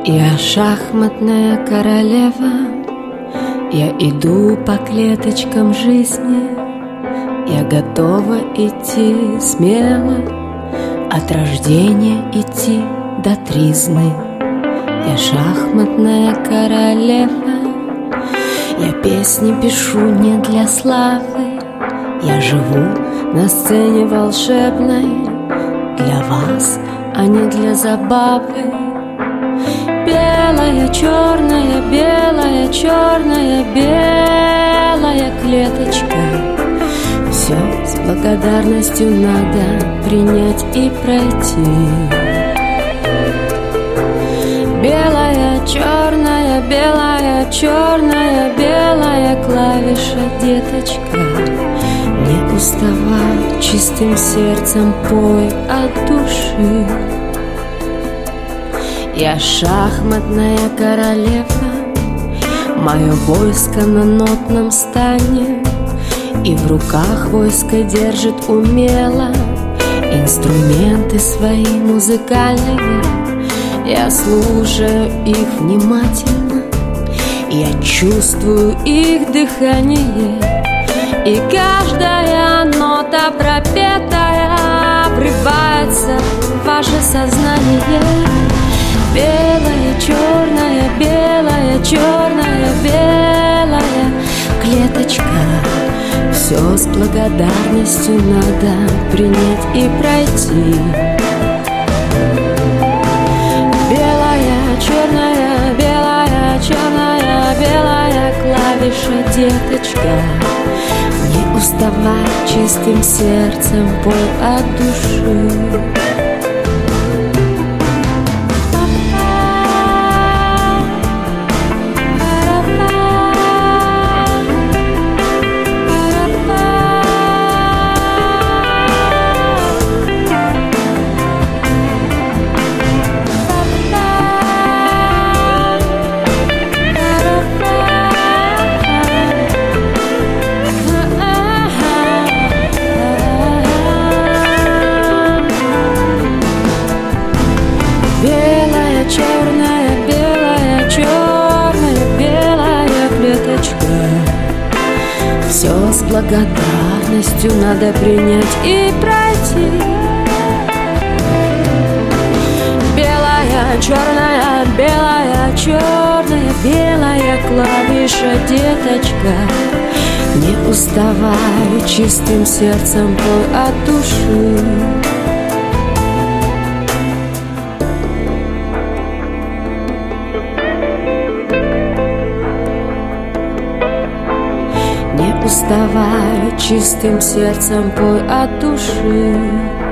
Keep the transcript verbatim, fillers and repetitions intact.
Я шахматная королева, я иду по клеточкам жизни. Я готова идти смело, от рождения идти до тризны. Я шахматная королева, я песни пишу не для славы. Я живу на сцене волшебной для вас, а не для забавы. Белая, черная, белая, черная, белая клеточка. Все с благодарностью надо принять и пройти. Белая, черная, белая, черная, белая клавиша, деточка. Не уставай, чистым сердцем пой от души. Я шахматная королева, мое войско на нотном стане, и в руках войско держит умело инструменты свои музыкальные. Я слушаю их внимательно, я чувствую их дыхание, и каждая нота пропетая врывается в ваше сознание. Белая, черная, белая, черная, белая клеточка. Все с благодарностью надо принять и пройти. Белая, черная, белая, черная, белая клавиша, деточка. Не уставай, чистым сердцем пой от души. Белая, черная, белая, черная, белая клеточка. Все с благодарностью надо принять и пройти. Белая, черная, белая, черная, белая клавиша, деточка. Не уставай, чистым сердцем пой от души. Не уставай, чистым сердцем пой от души.